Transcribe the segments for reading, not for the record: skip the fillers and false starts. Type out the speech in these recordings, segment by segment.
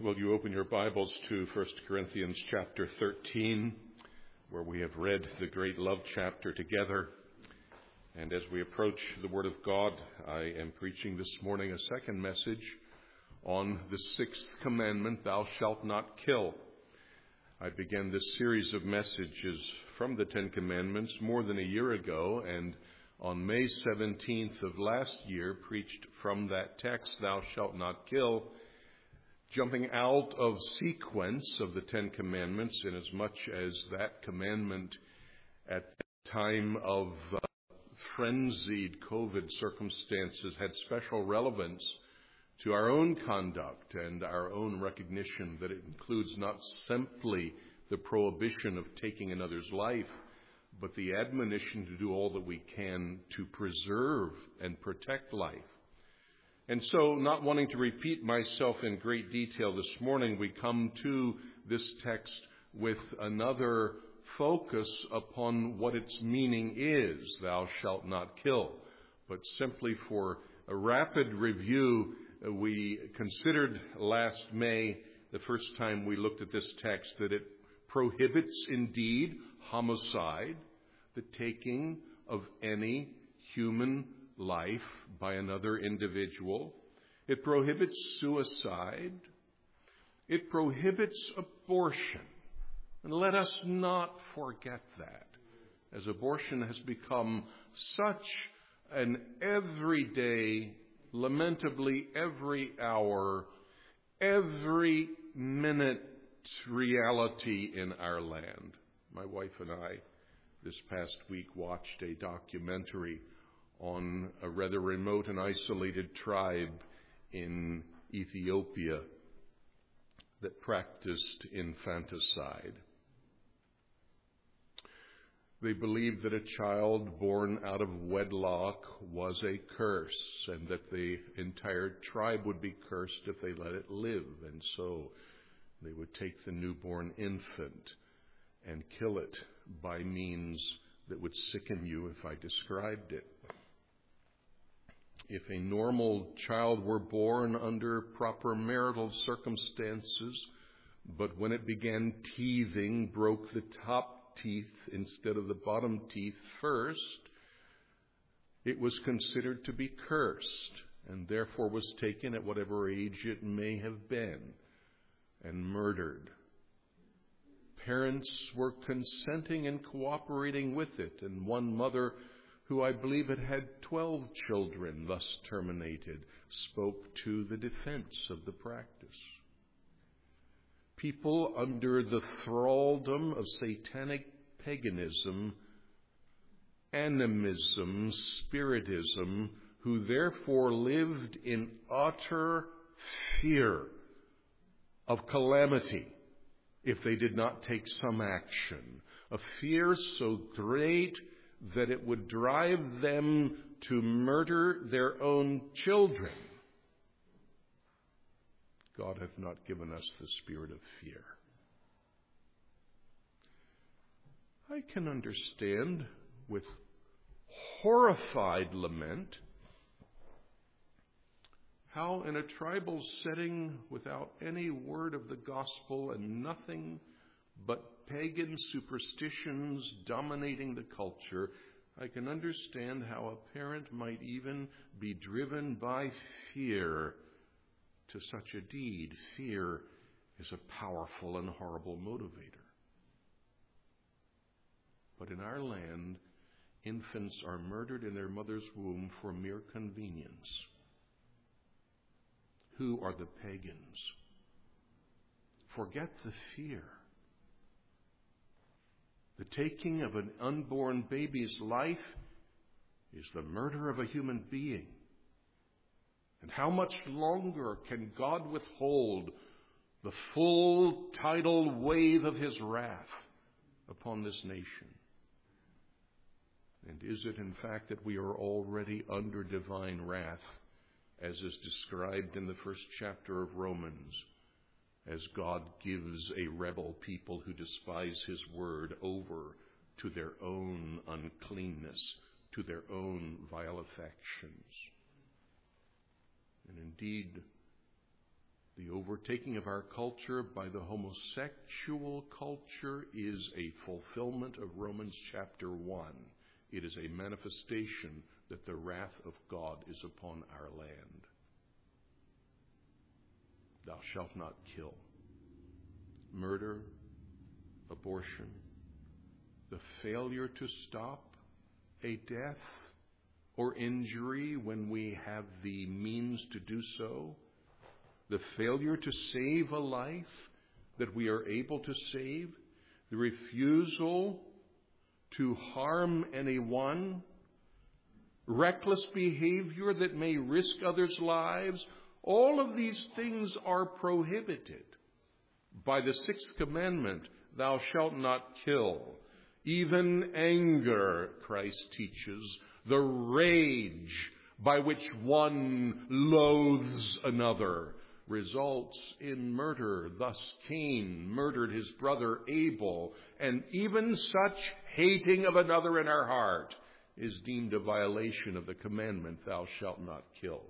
Will you open your Bibles to 1 Corinthians chapter 13, where we have read the great love chapter together. And as we approach the Word of God, I am preaching this morning a second message on the sixth commandment, thou shalt not kill. I began this series of messages from the Ten Commandments more than a year ago, and on May 17th of last year preached from that text, thou shalt not kill, jumping out of sequence of the Ten Commandments, in as much as that commandment at the time of frenzied COVID circumstances had special relevance to our own conduct and our own recognition that it includes not simply the prohibition of taking another's life, but the admonition to do all that we can to preserve and protect life. And so, not wanting to repeat myself in great detail this morning, we come to this text with another focus upon what its meaning is, thou shalt not kill. But simply for a rapid review, we considered last May, the first time we looked at this text, that it prohibits indeed homicide, the taking of any human life by another individual. It prohibits suicide. It prohibits abortion. And let us not forget that, as abortion has become such an everyday, lamentably every hour, every minute reality in our land. My wife and I, this past week, watched a documentary on a rather remote and isolated tribe in Ethiopia that practiced infanticide. They believed that a child born out of wedlock was a curse, and that the entire tribe would be cursed if they let it live. And so they would take the newborn infant and kill it by means that would sicken you if I described it. If a normal child were born under proper marital circumstances, but when it began teething, broke the top teeth instead of the bottom teeth first, it was considered to be cursed, and therefore was taken at whatever age it may have been and murdered. Parents were consenting and cooperating with it, and one mother, who I believe had 12 children thus terminated, spoke to the defense of the practice. People under the thraldom of satanic paganism, animism, spiritism, who therefore lived in utter fear of calamity if they did not take some action, a fear so great that it would drive them to murder their own children. God hath not given us the spirit of fear. I can understand with horrified lament how in a tribal setting without any word of the gospel and nothing but pagan superstitions dominating the culture, I can understand how a parent might even be driven by fear to such a deed. Fear is a powerful and horrible motivator. But in our land, infants are murdered in their mother's womb for mere convenience. Who are the pagans? Forget the fear. The taking of an unborn baby's life is the murder of a human being. And how much longer can God withhold the full tidal wave of his wrath upon this nation? And is it in fact that we are already under divine wrath, as is described in the first chapter of Romans, as God gives a rebel people who despise his word over to their own uncleanness, to their own vile affections? And indeed, The overtaking of our culture by the homosexual culture is a fulfillment of Romans chapter 1. It is a manifestation that the wrath of God is upon our land. Thou shalt not kill. Murder, abortion, the failure to stop a death or injury when we have the means to do so, the failure to save a life that we are able to save, the refusal to harm anyone, reckless behavior that may risk others' lives, all of these things are prohibited by the sixth commandment, thou shalt not kill. Even anger, Christ teaches, the rage by which one loathes another, results in murder. Thus Cain murdered his brother Abel, and even such hating of another in our heart is deemed a violation of the commandment, thou shalt not kill.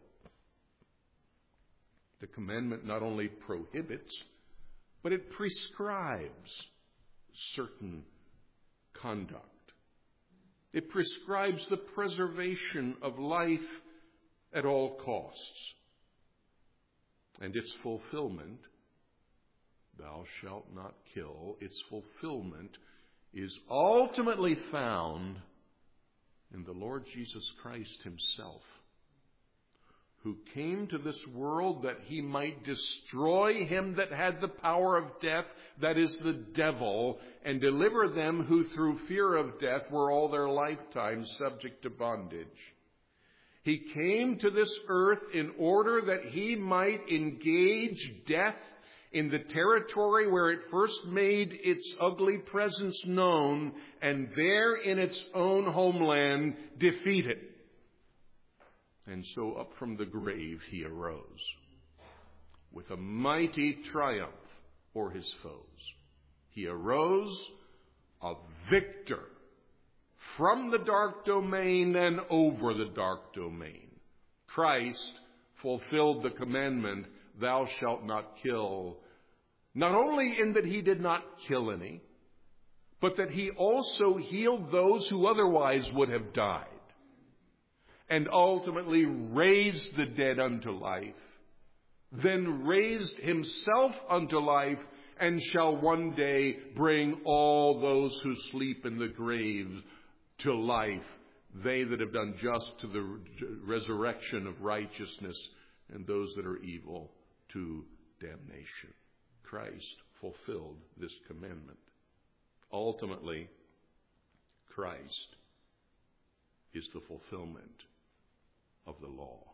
The commandment not only prohibits, but it prescribes certain conduct. It prescribes the preservation of life at all costs. And its fulfillment, thou shalt not kill, its fulfillment is ultimately found in the Lord Jesus Christ himself, who came to this world that he might destroy him that had the power of death, that is the devil, and deliver them who through fear of death were all their lifetime subject to bondage. He came to this earth in order that he might engage death in the territory where it first made its ugly presence known, and there in its own homeland defeat it. And so up from the grave he arose with a mighty triumph o'er his foes. He arose a victor from the dark domain and over the dark domain. Christ fulfilled the commandment, thou shalt not kill, not only in that he did not kill any, but that he also healed those who otherwise would have died, and ultimately raised the dead unto life, then raised himself unto life, and shall one day bring all those who sleep in the graves to life, they that have done just to the resurrection of righteousness, and those that are evil to damnation. Christ fulfilled this commandment. Ultimately, Christ is the fulfillment of the law.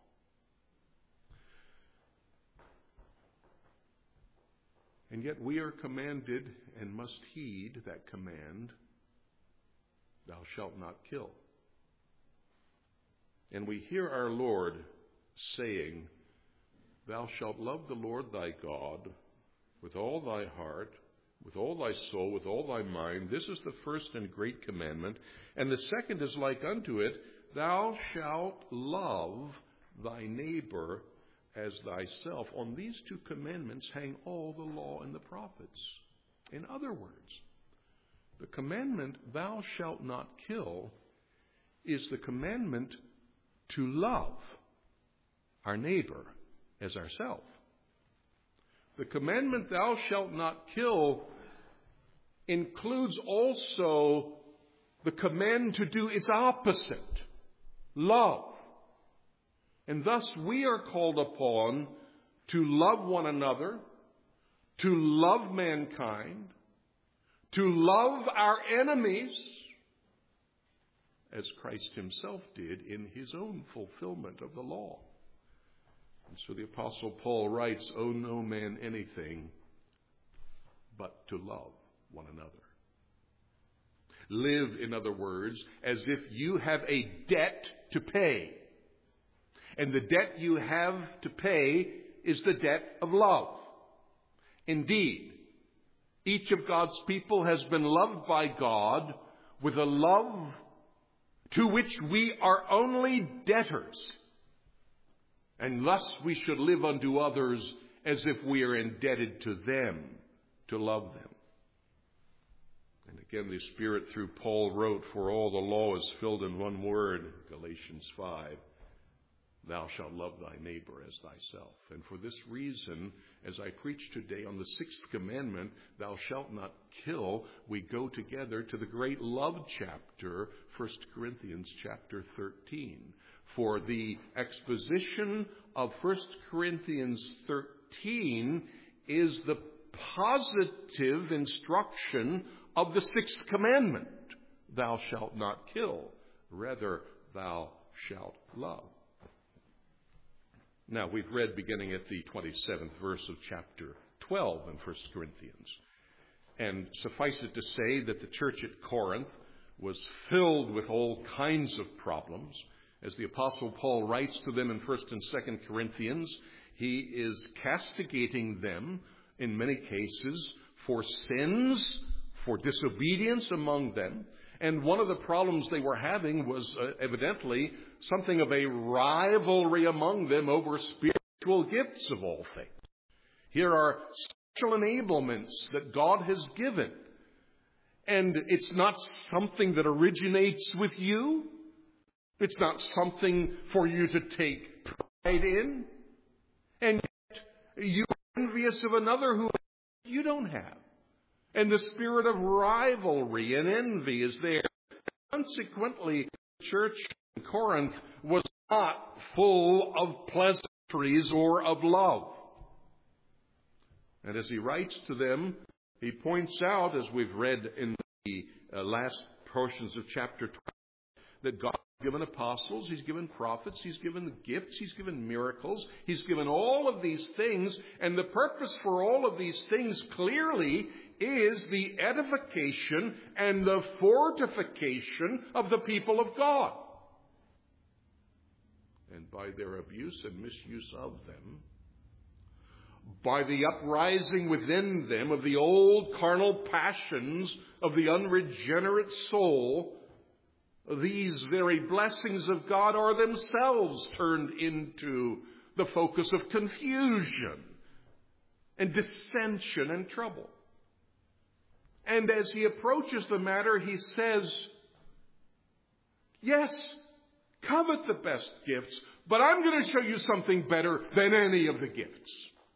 And yet we are commanded and must heed that command, thou shalt not kill. And we hear our Lord saying, thou shalt love the Lord thy God with all thy heart, with all thy soul, with all thy mind. This is the first and great commandment. And the second is like unto it, thou shalt love thy neighbor as thyself. On these two commandments hang all the law and the prophets. In other words, the commandment, thou shalt not kill, is the commandment to love our neighbor as ourselves. The commandment, thou shalt not kill, includes also the command to do its opposite, love. And thus we are called upon to love one another, to love mankind, to love our enemies, as Christ himself did in his own fulfillment of the law. And so the Apostle Paul writes, owe no man anything but to love one another. Live, in other words, as if you have a debt to pay. And the debt you have to pay is the debt of love. Indeed, each of God's people has been loved by God with a love to which we are only debtors. And thus we should live unto others as if we are indebted to them to love them. And again, the Spirit through Paul wrote, "For all the law is filled in one word," Galatians 5, "Thou shalt love thy neighbor as thyself." And for this reason, as I preach today on the sixth commandment, "Thou shalt not kill," we go together to the great love chapter, 1 Corinthians chapter 13. For the exposition of 1 Corinthians 13 is the positive instruction of the sixth commandment, "Thou shalt not kill." Rather, "Thou shalt love." Now, we've read beginning at the 27th verse of chapter 12 in 1 Corinthians. And suffice it to say that the church at Corinth was filled with all kinds of problems. As the Apostle Paul writes to them in 1 and 2 Corinthians, he is castigating them in many cases for sins, for disobedience among them. And one of the problems they were having was evidently something of a rivalry among them over spiritual gifts of all things. Here are special enablements that God has given. And it's not something that originates with you. It's not something for you to take pride in. And yet you are envious of another who you don't have. And the spirit of rivalry and envy is there. Consequently, the church in Corinth was not full of pleasantries or of love. And as he writes to them, he points out, as we've read in the last portions of chapter 12, that God has given apostles, He's given prophets, He's given gifts, He's given miracles, He's given all of these things, and the purpose for all of these things clearly is the edification and the fortification of the people of God. And by their abuse and misuse of them, by the uprising within them of the old carnal passions of the unregenerate soul, these very blessings of God are themselves turned into the focus of confusion and dissension and trouble. And as he approaches the matter, he says, yes, covet the best gifts, but I'm going to show you something better than any of the gifts.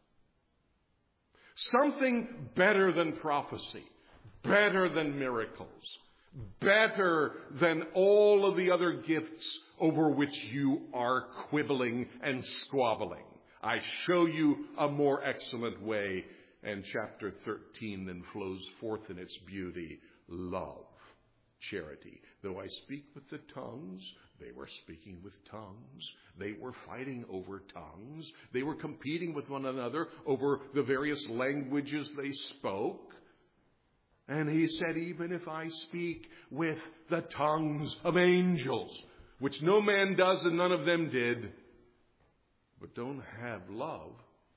Something better than prophecy, better than miracles, better than all of the other gifts over which you are quibbling and squabbling. I show you a more excellent way. And chapter 13 then flows forth in its beauty. Love, charity. Though I speak with the tongues, they were speaking with tongues. They were fighting over tongues. They were competing with one another over the various languages they spoke. And he said, even if I speak with the tongues of angels, which no man does and none of them did, but don't have love,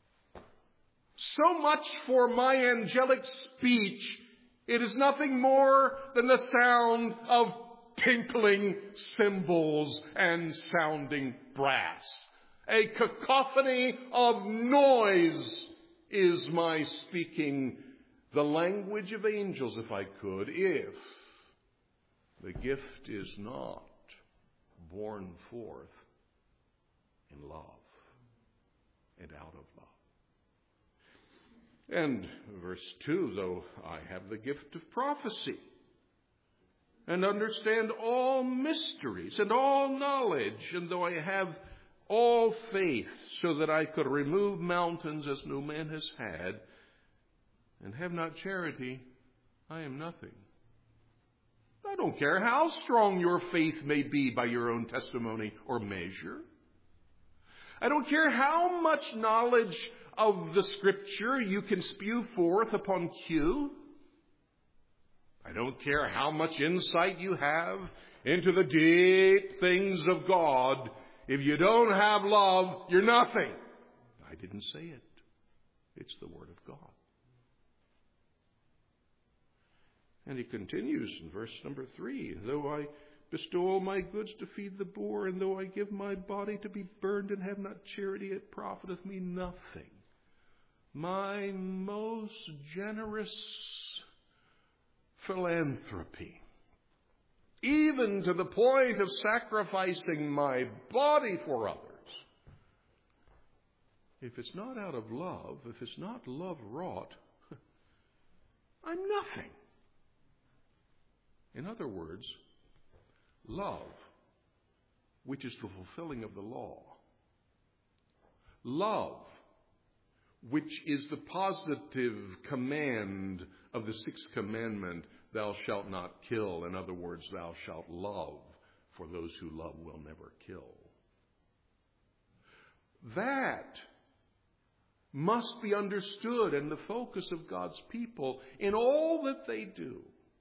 so much for my angelic speech, it is nothing more than the sound of tinkling cymbals and sounding brass. A cacophony of noise is my speaking, the language of angels, if I could, if the gift is not born forth in love and out of love. And verse 2, though I have the gift of prophecy and understand all mysteries and all knowledge, and though I have all faith so that I could remove mountains as no man has had, and have not charity, I am nothing. I don't care how strong your faith may be by your own testimony or measure. I don't care how much knowledge of the Scripture you can spew forth upon cue. I don't care how much insight you have into the deep things of God. If you don't have love, you're nothing. I didn't say it. It's the Word of God. And he continues in verse number 3, though I bestow all my goods to feed the poor, and though I give my body to be burned and have not charity, it profiteth me nothing. my most generous philanthropy, even to the point of sacrificing my body for others, if it's not out of love, if it's not love wrought, I'm nothing. In other words, love, which is the fulfilling of the law, love, which is the positive command of the sixth commandment, thou shalt not kill. In other words, thou shalt love, for those who love will never kill. That must be understood and the focus of God's people in all that they do.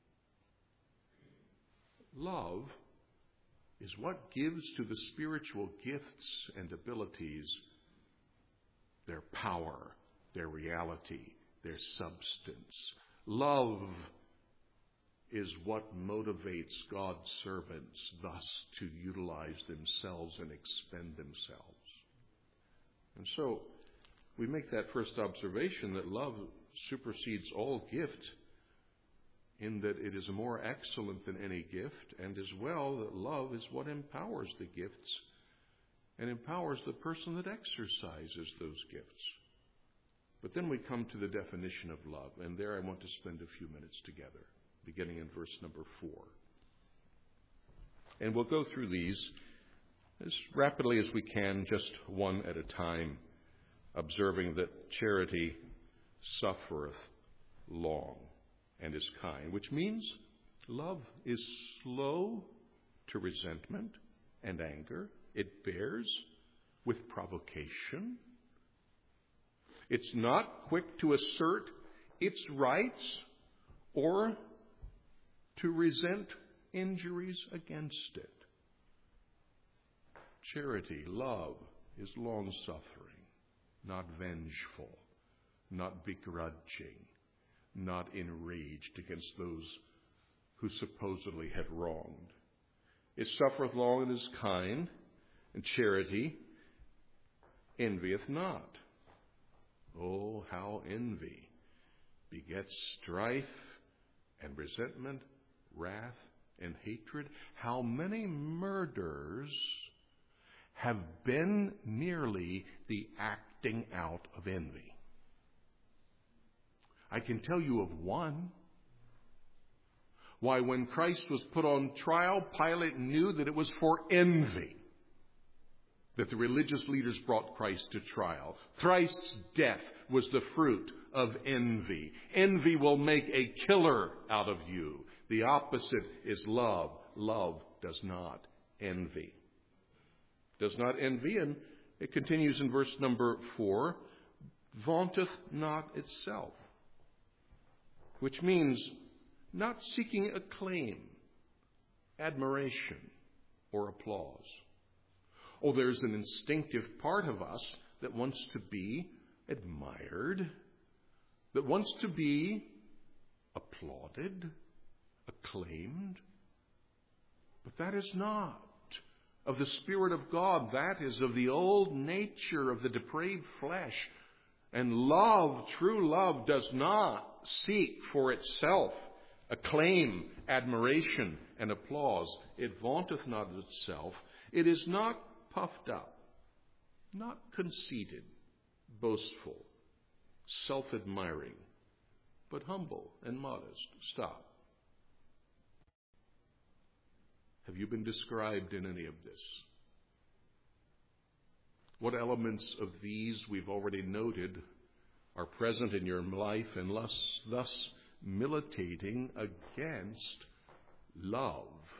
Love is what gives to the spiritual gifts and abilities their power, their reality, their substance. Love is what motivates God's servants thus to utilize themselves and expend themselves. And so we make that first observation that love supersedes all gift, in that it is more excellent than any gift, and as well that love is what empowers the gifts and empowers the person that exercises those gifts. But then we come to the definition of love, and there I want to spend a few minutes together, beginning in verse number 4. And we'll go through these as rapidly as we can, just one at a time, observing that charity suffereth long and is kind, which means love is slow to resentment and anger. It bears with provocation. It's not quick to assert its rights or to resent injuries against it. Charity, love, is long-suffering, not vengeful, not begrudging, not enraged against those who supposedly have wronged. It suffereth long and is kind, and charity envieth not. Oh, how envy begets strife and resentment, wrath and hatred. How many murders have been merely the acting out of envy? I can tell you of one. Why, when Christ was put on trial, Pilate knew that it was for envy that the religious leaders brought Christ to trial. Christ's death was the fruit of envy. Envy will make a killer out of you. The opposite is love. Love does not envy. Does not envy, and it continues in verse number 4, vaunteth not itself, which means not seeking acclaim, admiration, or applause. Oh, there's an instinctive part of us that wants to be admired, that wants to be applauded, acclaimed. But that is not of the Spirit of God. That is of the old nature of the depraved flesh. And love, true love, does not seek for itself acclaim, admiration, and applause. It vaunteth not itself. It is not puffed up, not conceited, boastful, self-admiring, but humble and modest. Stop. Have you been described in any of this? What elements of these we've already noted are present in your life and thus militating against love?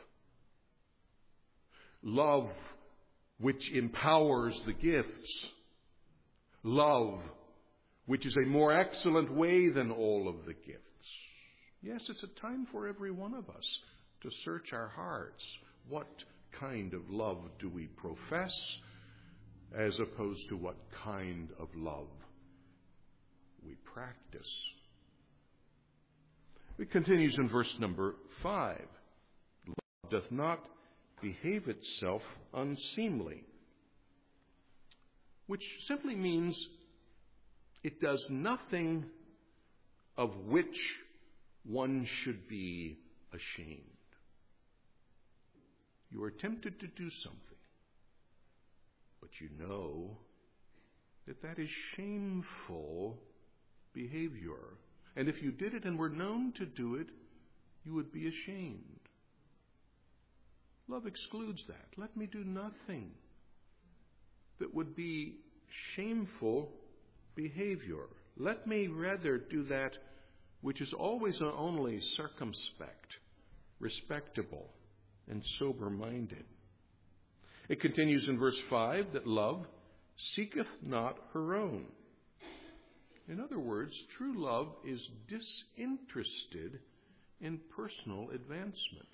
Love which empowers the gifts. Love which is a more excellent way than all of the gifts. Yes, it's a time for every one of us to search our hearts. What kind of love do we profess, as opposed to what kind of love we practice? It continues in verse number 5. Love doth not behave itself unseemly, which simply means it does nothing of which one should be ashamed. You are tempted to do something, but you know that that is shameful behavior. And if you did it and were known to do it, you would be ashamed. Love excludes that. Let me do nothing that would be shameful behavior. Let me rather do that which is always and only circumspect, respectable, and sober-minded. It continues in verse 5 that love seeketh not her own. In other words, true love is disinterested in personal advancement.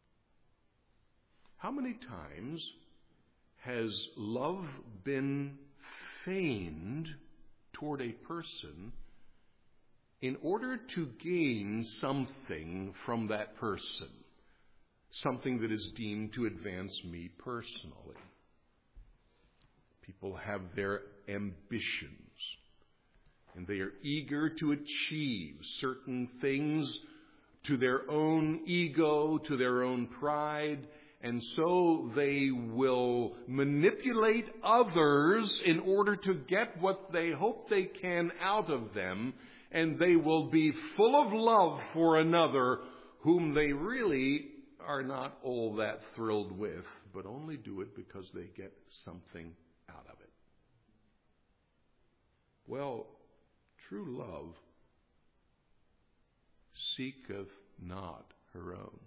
How many times has love been feigned toward a person in order to gain something from that person? Something that is deemed to advance me personally. People have their ambitions, and they are eager to achieve certain things to their own ego, to their own pride, and so they will manipulate others in order to get what they hope they can out of them, and they will be full of love for another whom they really are not all that thrilled with, but only do it because they get something out of it. Well, true love seeketh not her own.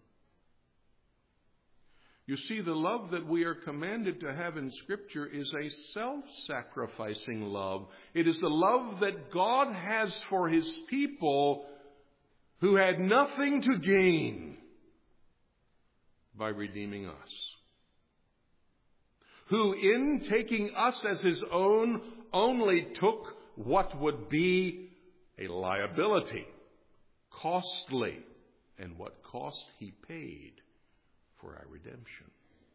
You see, the love that we are commanded to have in Scripture is a self-sacrificing love. It is the love that God has for His people who had nothing to gain by redeeming us. Who, in taking us as His own, only took what would be a liability, costly, and what cost He paid for our redemption.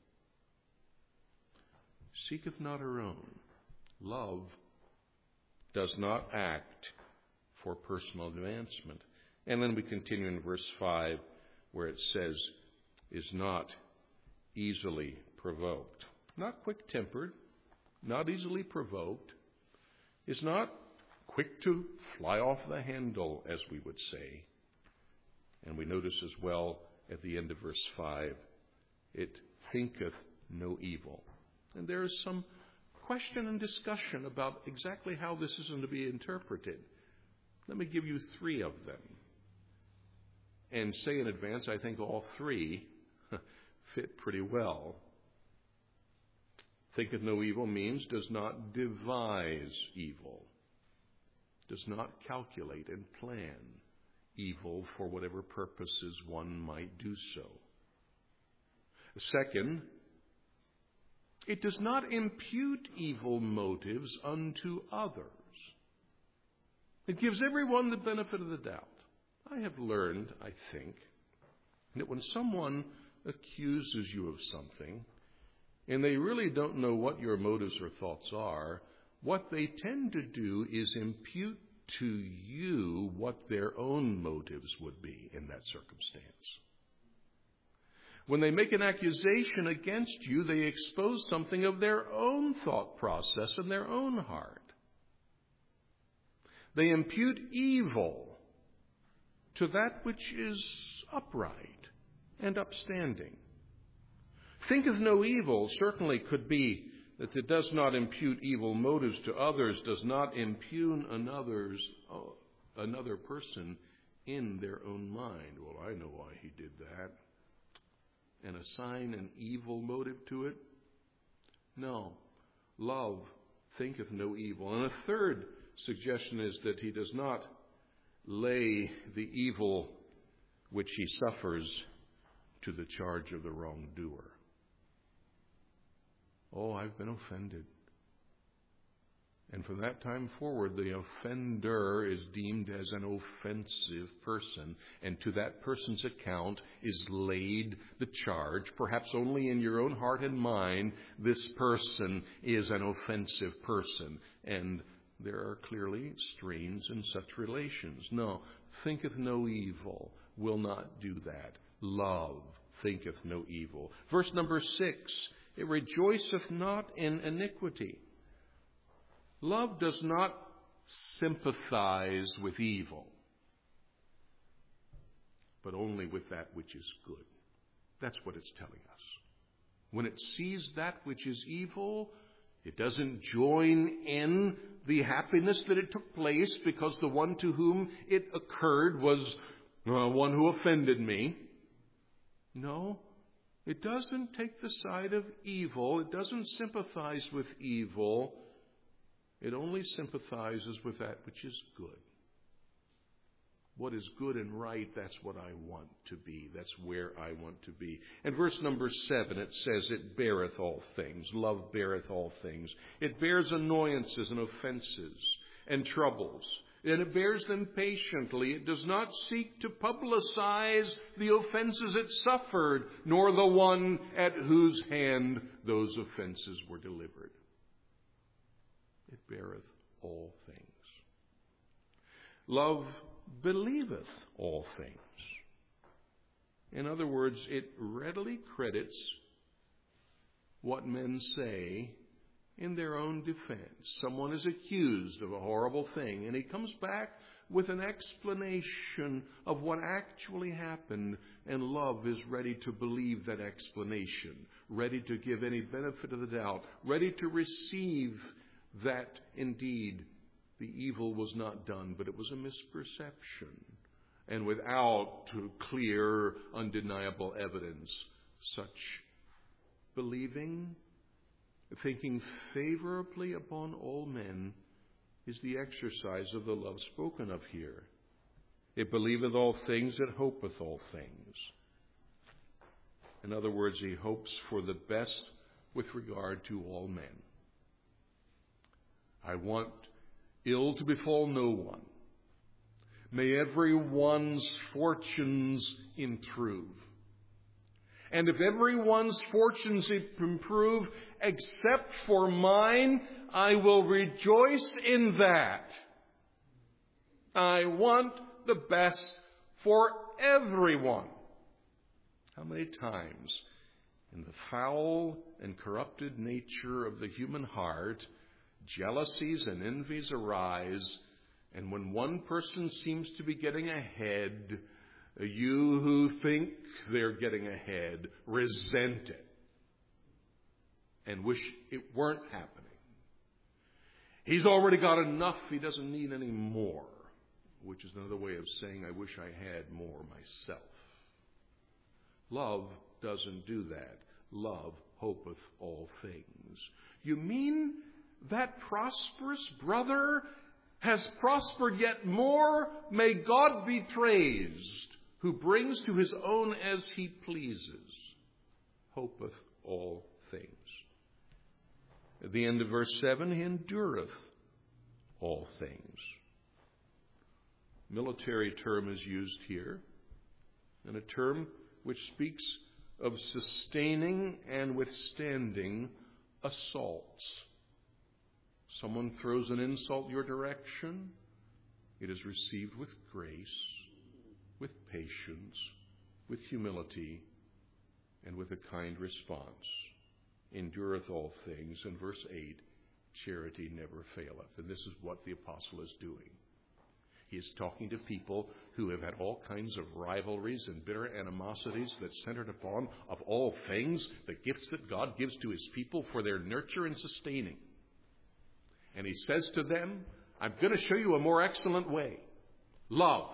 Seeketh not her own. Love does not act for personal advancement. And then we continue in verse 5 where it says, is not easily provoked. Not quick-tempered, not easily provoked, is not quick to fly off the handle, as we would say. And we notice as well at the end of verse 5, it thinketh no evil. And there is some question and discussion about exactly how this is to be interpreted. Let me give you 3 of them. And say in advance, I think all 3 fit pretty well. Thinketh no evil means does not devise evil, does not calculate and plan evil for whatever purposes one might do so. Second, it does not impute evil motives unto others. It gives everyone the benefit of the doubt. I have learned, I think, that when someone accuses you of something, and they really don't know what your motives or thoughts are, what they tend to do is impute to you what their own motives would be in that circumstance. When they make an accusation against you, they expose something of their own thought process and their own heart. They impute evil to that which is upright and upstanding. Thinketh no evil certainly could be that it does not impute evil motives to others, does not impugn another person in their own mind. Well, I know why he did that. And assign an evil motive to it? No. Love thinketh no evil. And a third suggestion is that he does not lay the evil which he suffers to the charge of the wrongdoer. Oh, I've been offended. And from that time forward, the offender is deemed as an offensive person, and to that person's account is laid the charge, perhaps only in your own heart and mind, this person is an offensive person, and there are clearly strains in such relations. No, thinketh no evil will not do that. Love thinketh no evil. Verse number 6, it rejoiceth not in iniquity. Love does not sympathize with evil, but only with that which is good. That's what it's telling us. When it sees that which is evil, it doesn't join in the happiness that it took place because the one to whom it occurred was one who offended me. No, it doesn't take the side of evil. It doesn't sympathize with evil. It only sympathizes with that which is good. What is good and right, that's what I want to be. That's where I want to be. And verse number 7, it says, it beareth all things. Love beareth all things. It bears annoyances and offenses and troubles. And it bears them patiently. It does not seek to publicize the offenses it suffered, nor the one at whose hand those offenses were delivered. It beareth all things. Love believeth all things. In other words, it readily credits what men say in their own defense. Someone is accused of a horrible thing, and he comes back with an explanation of what actually happened, and love is ready to believe that explanation, ready to give any benefit of the doubt, ready to receive that indeed the evil was not done, but it was a misperception. And without clear, undeniable evidence, such believing, thinking favorably upon all men, is the exercise of the love spoken of here. It believeth all things, it hopeth all things. In other words, he hopes for the best with regard to all men. I want ill to befall no one. May everyone's fortunes improve. And if everyone's fortunes improve except for mine, I will rejoice in that. I want the best for everyone. How many times in the foul and corrupted nature of the human heart, jealousies and envies arise, and when one person seems to be getting ahead, you who think they're getting ahead resent it and wish it weren't happening. He's already got enough, he doesn't need any more, which is another way of saying, I wish I had more myself. Love doesn't do that. Love hopeth all things. You mean that prosperous brother has prospered yet more? May God be praised, who brings to his own as he pleases. Hopeth all things. At the end of verse 7, he endureth all things. Military term is used here, and a term which speaks of sustaining and withstanding assaults. Someone throws an insult your direction, it is received with grace, with patience, with humility, and with a kind response. Endureth all things. In verse 8, charity never faileth. And this is what the apostle is doing. He is talking to people who have had all kinds of rivalries and bitter animosities that centered upon, of all things, the gifts that God gives to his people for their nurture and sustaining. And he says to them, I'm going to show you a more excellent way. Love.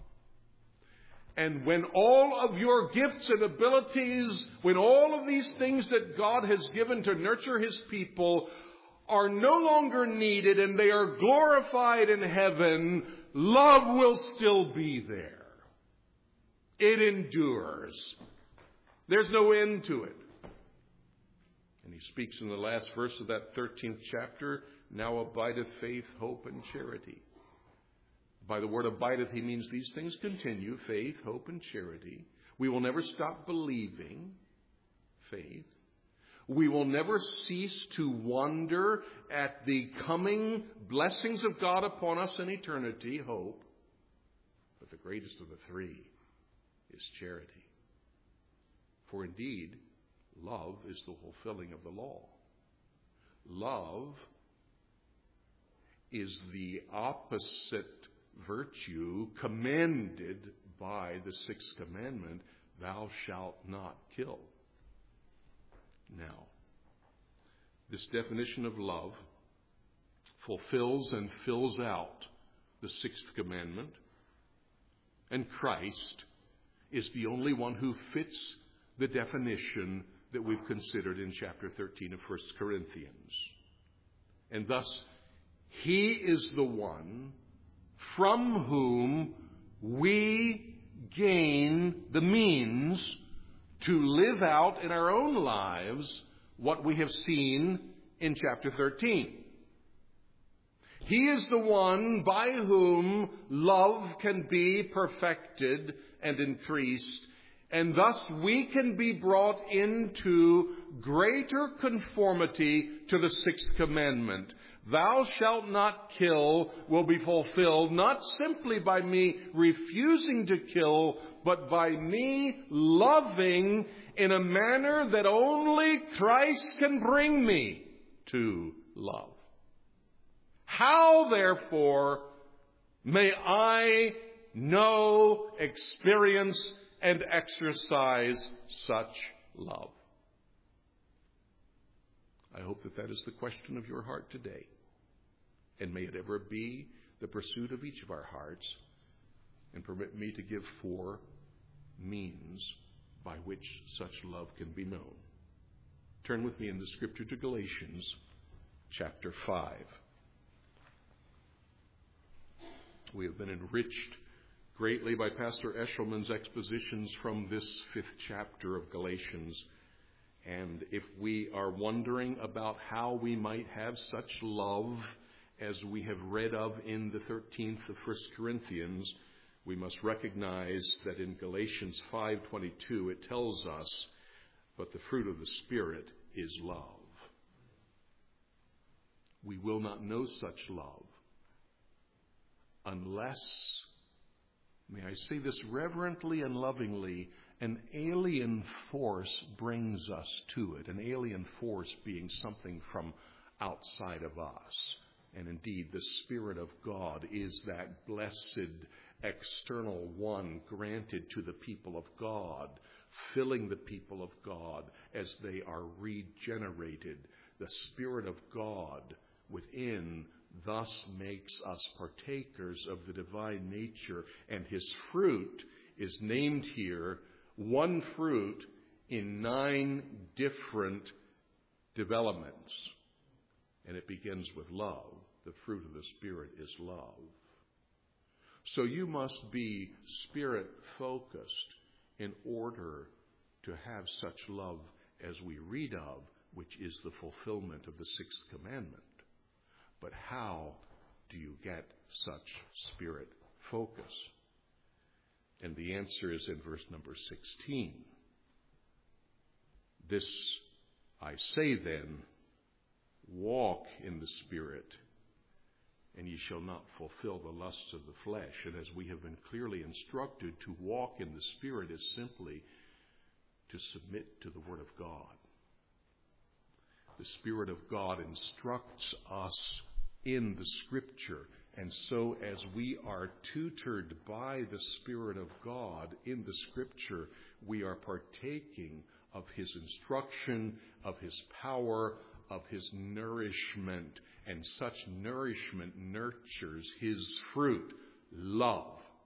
And when all of your gifts and abilities, when all of these things that God has given to nurture his people are no longer needed and they are glorified in heaven, love will still be there. It endures. There's no end to it. And he speaks in the last verse of that 13th chapter, now abideth faith, hope, and charity. By the word abideth, he means these things continue, faith, hope, and charity. We will never stop believing, faith. We will never cease to wonder at the coming blessings of God upon us in eternity, hope. But the greatest of the three is charity. For indeed, love is the fulfilling of the law. Love is the opposite virtue commanded by the sixth commandment, thou shalt not kill. Now, this definition of love fulfills and fills out the sixth commandment, and Christ is the only one who fits the definition that we've considered in chapter 13 of 1 Corinthians. And thus, he is the one from whom we gain the means to live out in our own lives what we have seen in chapter 13. He is the one by whom love can be perfected and increased, and thus we can be brought into greater conformity to the sixth commandment. Thou shalt not kill will be fulfilled not simply by me refusing to kill, but by me loving in a manner that only Christ can bring me to love. How, therefore, may I know, experience, and exercise such love? I hope that is the question of your heart today. And may it ever be the pursuit of each of our hearts. And permit me to give 4 means by which such love can be known. Turn with me in the Scripture to Galatians chapter 5. We have been enriched greatly by Pastor Eshelman's expositions from this 5th chapter of Galatians. And if we are wondering about how we might have such love as we have read of in the 13th of 1 Corinthians, we must recognize that in Galatians 5:22 it tells us, but the fruit of the Spirit is love. We will not know such love unless, may I say this reverently and lovingly, an alien force brings us to it. An alien force being something from outside of us. And indeed, the Spirit of God is that blessed external one granted to the people of God, filling the people of God as they are regenerated. The Spirit of God within thus makes us partakers of the divine nature, and his fruit is named here, one fruit in 9 different developments. And it begins with love. The fruit of the Spirit is love. So you must be Spirit-focused in order to have such love as we read of, which is the fulfillment of the 6th commandment. But how do you get such Spirit focus? And the answer is in verse number 16. This I say then, walk in the Spirit, and ye shall not fulfill the lusts of the flesh. And as we have been clearly instructed, to walk in the Spirit is simply to submit to the Word of God. The Spirit of God instructs us in the Scripture, and so as we are tutored by the Spirit of God in the Scripture, we are partaking of his instruction, of his power, of his nourishment, and such nourishment nurtures his fruit, love.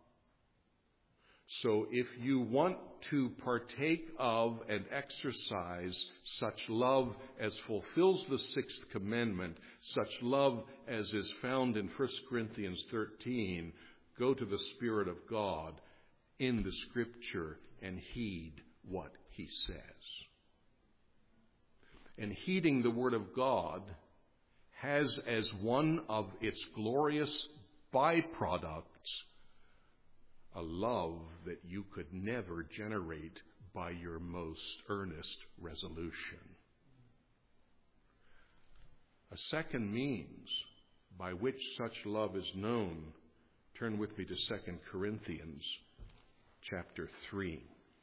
So if you want to partake of and exercise such love as fulfills the 6th commandment, such love as is found in 1 Corinthians 13, go to the Spirit of God in the Scripture and heed what he says. And heeding the Word of God has as one of its glorious byproducts a love that you could never generate by your most earnest resolution. A second means by which such love is known, turn with me to 2 Corinthians chapter 3.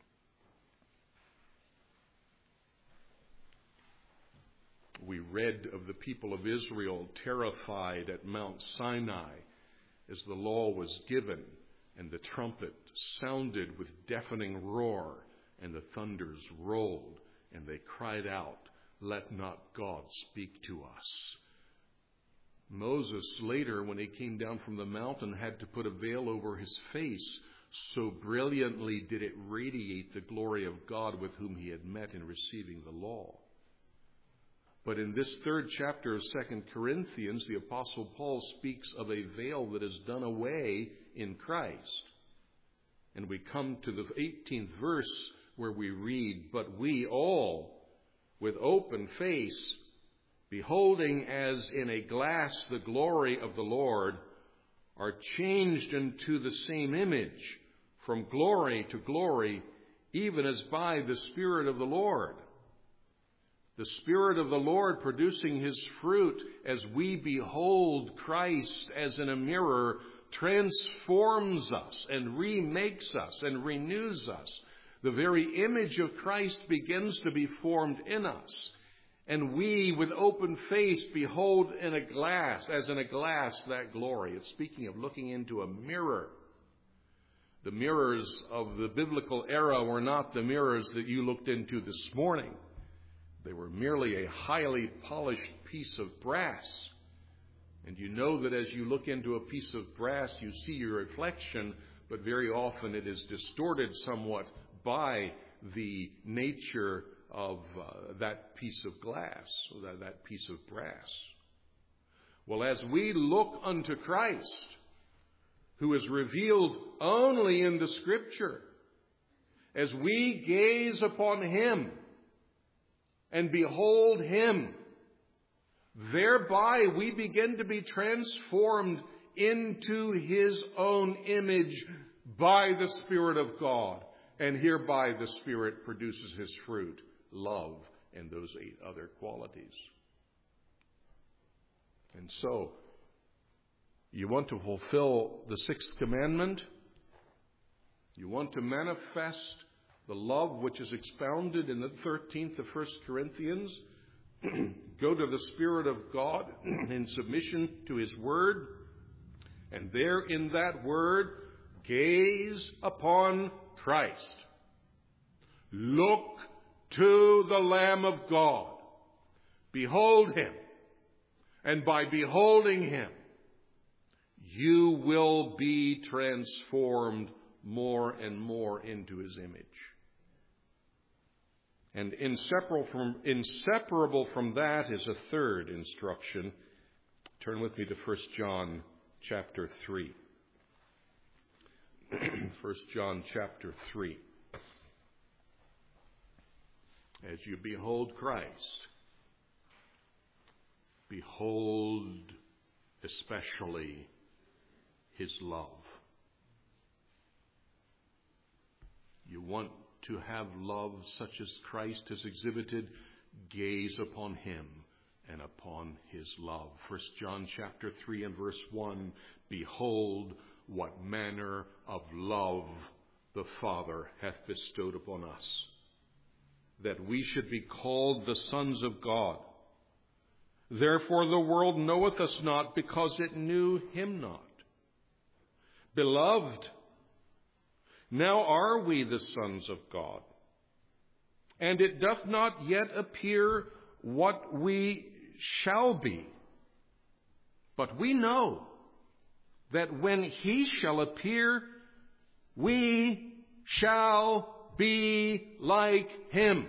We read of the people of Israel terrified at Mount Sinai as the law was given and the trumpet sounded with deafening roar and the thunders rolled, and they cried out, "Let not God speak to us." Moses later, when he came down from the mountain, had to put a veil over his face. So brilliantly did it radiate the glory of God with whom he had met in receiving the law. But in this third chapter of 2 Corinthians, the Apostle Paul speaks of a veil that is done away in Christ. And we come to the 18th verse where we read, "But we all, with open face, beholding as in a glass the glory of the Lord, are changed into the same image, from glory to glory, even as by the Spirit of the Lord." The Spirit of the Lord producing his fruit as we behold Christ as in a mirror transforms us and remakes us and renews us. The very image of Christ begins to be formed in us. And we, with open face, behold in a glass, as in a glass, that glory. It's speaking of looking into a mirror. The mirrors of the biblical era were not the mirrors that you looked into this morning. They were merely a highly polished piece of brass. And you know that as you look into a piece of brass, you see your reflection, but very often it is distorted somewhat by the nature of that piece of glass, that piece of brass. Well, as we look unto Christ, who is revealed only in the Scripture, as we gaze upon him and behold him, thereby we begin to be transformed into his own image by the Spirit of God. And hereby the Spirit produces his fruit, love, and those 8 other qualities. And so, you want to fulfill the 6th commandment? You want to manifest the love which is expounded in the 13th of 1 Corinthians? Go to the Spirit of God in submission to his word, and there in that word, gaze upon Christ. Look to the Lamb of God. Behold him. And by beholding him, you will be transformed more and more into his image. And inseparable from that is a third instruction. Turn with me to 1 John chapter 3. 1 John chapter 3. As you behold Christ, behold especially his love. You want to have love such as Christ has exhibited? Gaze upon him and upon his love. 1 John chapter 3 and verse 1, behold what manner of love the Father hath bestowed upon us, that we should be called the sons of God. Therefore the world knoweth us not, because it knew him not. Beloved, now are we the sons of God, and it doth not yet appear what we shall be. But we know that when he shall appear, we shall be like him.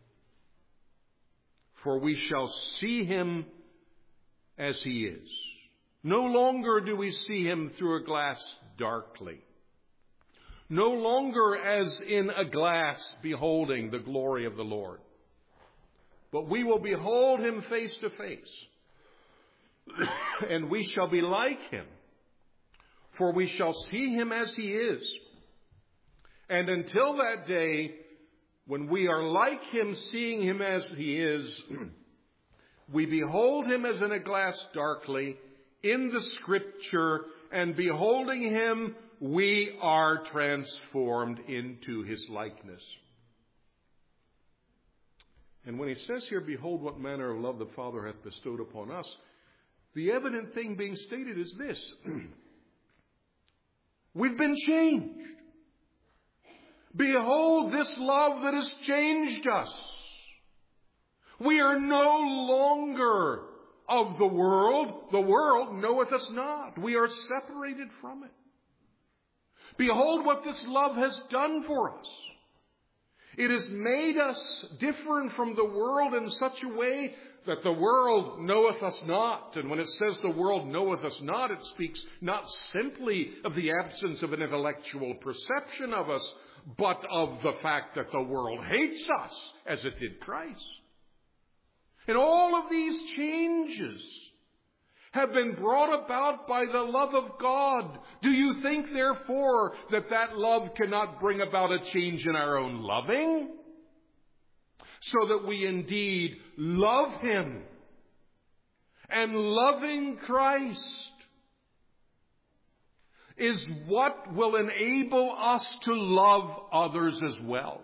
For we shall see him as he is. No longer do we see him through a glass darkly. No longer as in a glass beholding the glory of the Lord. But we will behold him face to face. And we shall be like him. For we shall see him as he is. And until that day, when we are like him, seeing him as he is, We behold him as in a glass darkly in the Scripture, and beholding him, we are transformed into his likeness. And when he says here, behold what manner of love the Father hath bestowed upon us, the evident thing being stated is this. We've been changed. Behold this love that has changed us. We are no longer of the world. The world knoweth us not. We are separated from it. Behold what this love has done for us. It has made us different from the world in such a way that the world knoweth us not. And when it says the world knoweth us not, it speaks not simply of the absence of an intellectual perception of us, but of the fact that the world hates us as it did Christ. And all of these changes have been brought about by the love of God. Do you think, therefore, that that love cannot bring about a change in our own loving? So that we indeed love him. And loving Christ is what will enable us to love others as well.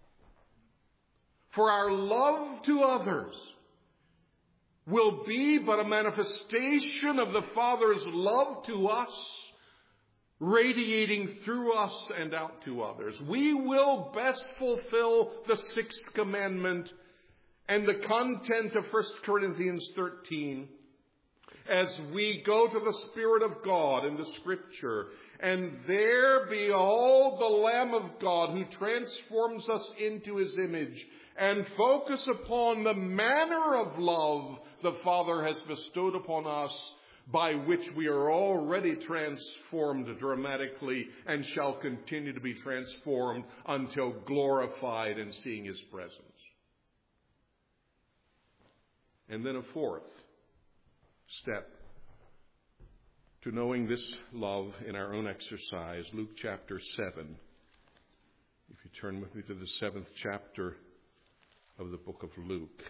For our love to others will be but a manifestation of the Father's love to us, radiating through us and out to others. We will best fulfill the sixth commandment and the content of 1 Corinthians 13 as we go to the Spirit of God in the Scripture, and there behold the Lamb of God who transforms us into his image, and focus upon the manner of love the Father has bestowed upon us, by which we are already transformed dramatically and shall continue to be transformed until glorified and seeing his presence. And then a fourth step to knowing this love in our own exercise, Luke chapter 7. If you turn with me to the 7th chapter of the book of Luke.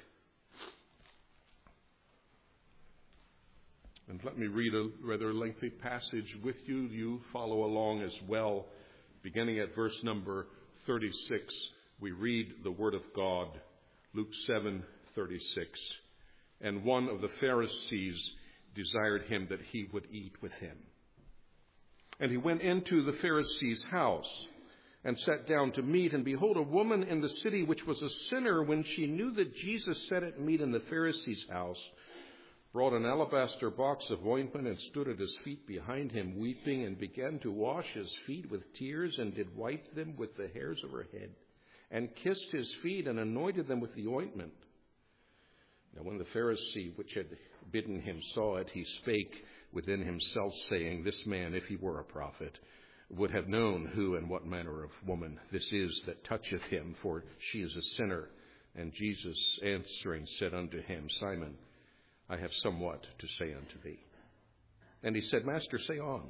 And let me read a rather lengthy passage with you. You follow along as well. Beginning at verse number 36, we read the word of God. Luke 7:36. And one of the Pharisees desired him that he would eat with him. And he went into the Pharisee's house and sat down to meat. And behold, a woman in the city which was a sinner, when she knew that Jesus sat at meat in the Pharisee's house, brought an alabaster box of ointment and stood at his feet behind him, weeping, and began to wash his feet with tears, and did wipe them with the hairs of her head, and kissed his feet, and anointed them with the ointment. Now when the Pharisee which had bidden him saw it, he spake within himself, saying, This man, if he were a prophet, would have known who and what manner of woman this is that toucheth him, for she is a sinner. And Jesus answering said unto him, Simon, I have somewhat to say unto thee. And he said, Master, say on.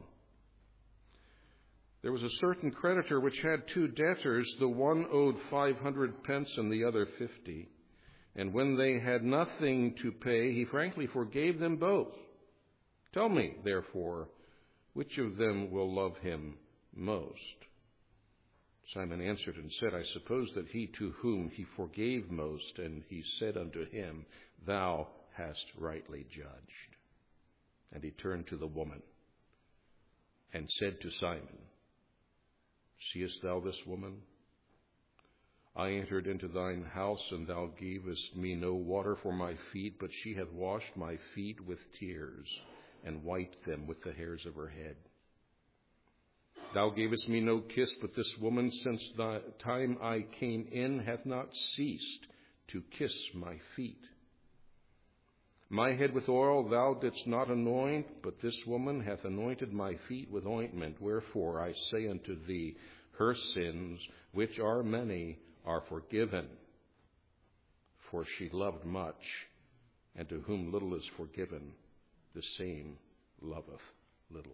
There was a certain creditor which had two debtors. The one owed 500 pence and the other 50. And when they had nothing to pay, he frankly forgave them both. Tell me, therefore, which of them will love him most? Simon answered and said, I suppose that he to whom he forgave most. And he said unto him, Thou hast rightly judged. And he turned to the woman and said to Simon, Seest thou this woman? I entered into thine house, and thou gavest me no water for my feet, but she hath washed my feet with tears, and wiped them with the hairs of her head. Thou gavest me no kiss, but this woman, since the time I came in, hath not ceased to kiss my feet. My head with oil thou didst not anoint, but this woman hath anointed my feet with ointment. Wherefore I say unto thee, her sins, which are many, are forgiven. For she loved much, and to whom little is forgiven, the same loveth little.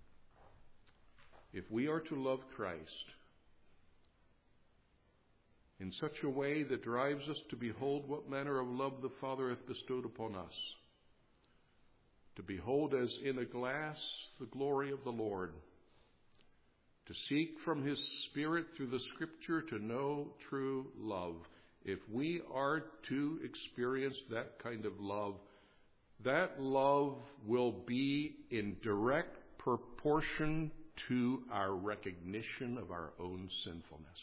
If we are to love Christ, in such a way that drives us to behold what manner of love the Father hath bestowed upon us, to behold as in a glass the glory of the Lord, to seek from His Spirit through the Scripture to know true love. If we are to experience that kind of love, that love will be in direct proportion to our recognition of our own sinfulness.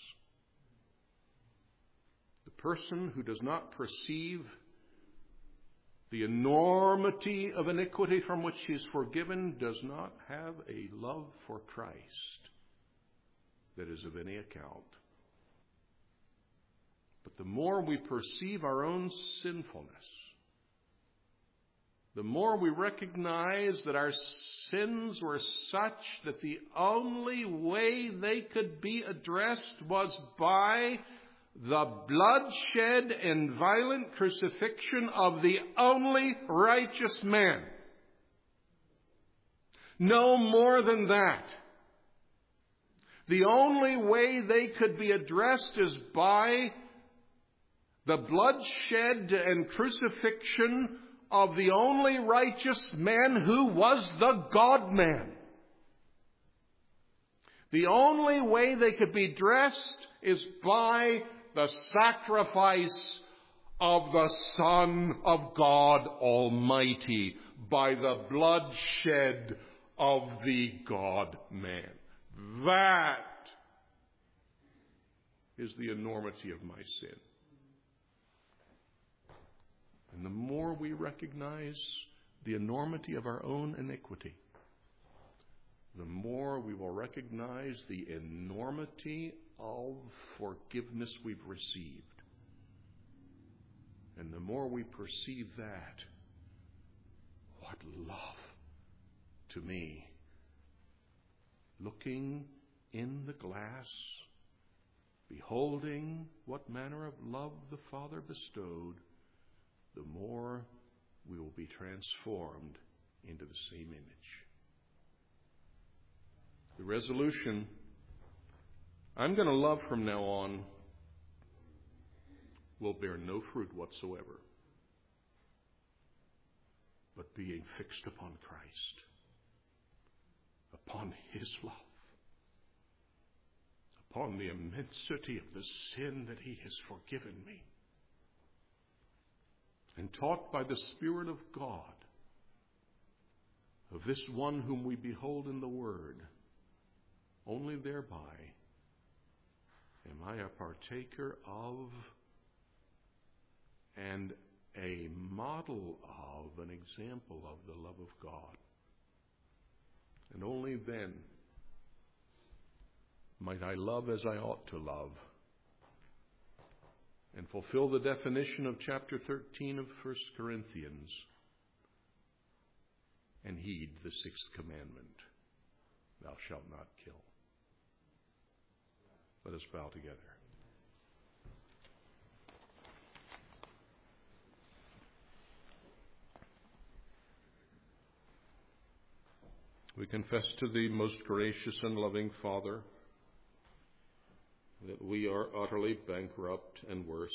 The person who does not perceive the enormity of iniquity from which he is forgiven does not have a love for Christ that is of any account. But the more we perceive our own sinfulness, the more we recognize that our sins were such that the only way they could be addressed was by the bloodshed and violent crucifixion of the only righteous man. No more than that. The only way they could be addressed is by the bloodshed and crucifixion of the only righteous man who was the God-man. The only way they could be dressed is by the sacrifice of the Son of God Almighty, by the bloodshed of the God-man. That is the enormity of my sin. And the more we recognize the enormity of our own iniquity, the more we will recognize the enormity of forgiveness we've received. And the more we perceive that, what love to me. Looking in the glass, beholding what manner of love the Father bestowed, the more we will be transformed into the same image. The resolution, I'm going to love from now on, will bear no fruit whatsoever, but being fixed upon Christ, upon His love, upon the immensity of the sin that He has forgiven me, and taught by the Spirit of God of this one whom we behold in the Word. Only thereby am I a partaker of and a model of, an example of the love of God. And only then might I love as I ought to love and fulfill the definition of chapter 13 of 1 Corinthians and heed the sixth commandment, thou shalt not kill. Let us bow together. We confess to Thee, most gracious and loving Father, that we are utterly bankrupt and worse,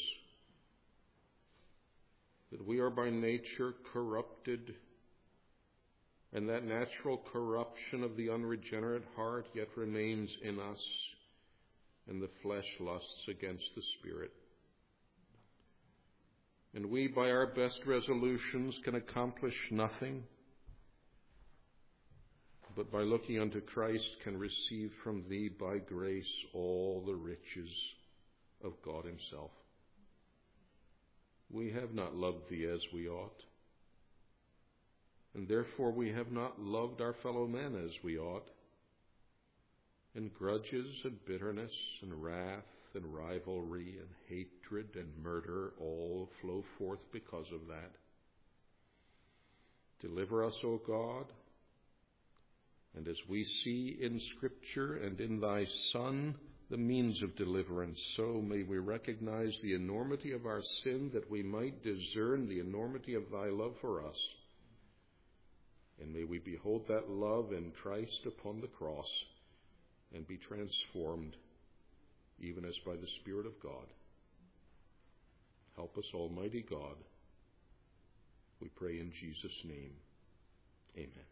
that we are by nature corrupted, and that natural corruption of the unregenerate heart yet remains in us, and the flesh lusts against the Spirit. And we, by our best resolutions, can accomplish nothing, but by looking unto Christ can receive from Thee by grace all the riches of God Himself. We have not loved Thee as we ought, and therefore we have not loved our fellow men as we ought. And grudges and bitterness and wrath and rivalry and hatred and murder all flow forth because of that. Deliver us, O God, and as we see in Scripture and in Thy Son the means of deliverance, so may we recognize the enormity of our sin, that we might discern the enormity of Thy love for us. And may we behold that love in Christ upon the cross and be transformed, even as by the Spirit of God. Help us, Almighty God. We pray in Jesus' name. Amen.